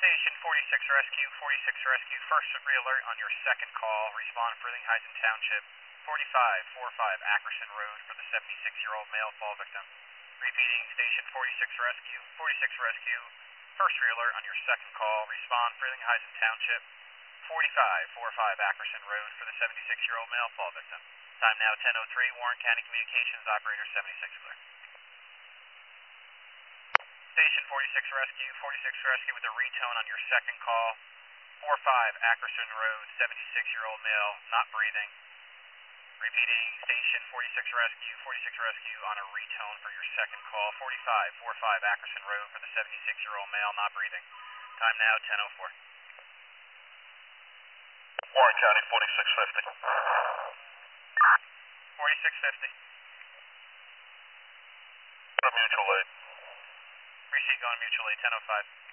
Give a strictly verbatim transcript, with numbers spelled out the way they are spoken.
Station forty-six Rescue, forty-six Rescue, first re-alert on your second call. Respond Frelinghuysen Township, forty-five forty-five Ackerson Road for the seventy-six-year-old male fall victim. Repeating, Station forty-six Rescue, forty-six Rescue, first re-alert on your second call. Respond Frelinghuysen Township, forty-five forty-five Ackerson Road for the seventy-six-year-old male fall victim. Time now ten oh three, Warren County Communications, Operator seventy-six clear. Station forty-six Rescue, forty-six Rescue with a retone on your second call. forty-five Ackerson Road, seventy-six-year-old male, not breathing. Repeating, Station forty-six Rescue, forty-six Rescue on a retone for your second call. forty-five forty-five Ackerson Road for the seventy-six-year-old male, not breathing. Time now ten oh four. Warren County forty-six fifty. forty-six fifty. Mutual aid. Appreciate going mutual aid, ten oh five.